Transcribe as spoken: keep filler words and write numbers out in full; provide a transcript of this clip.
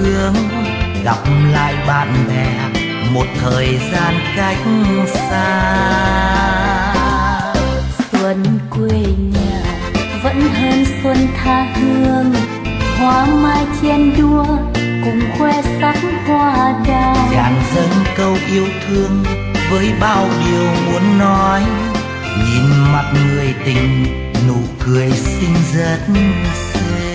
thương, gặp lại bạn bè một thời gian cách xa. Xuân quê nhà vẫn hơn xuân tha hương, hoa mai chen đua cùng khoe sắc hoa đào. Chàng dâng câu yêu thương với bao điều muốn nói, nhìn mặt người tình nụ cười xinh rất xinh.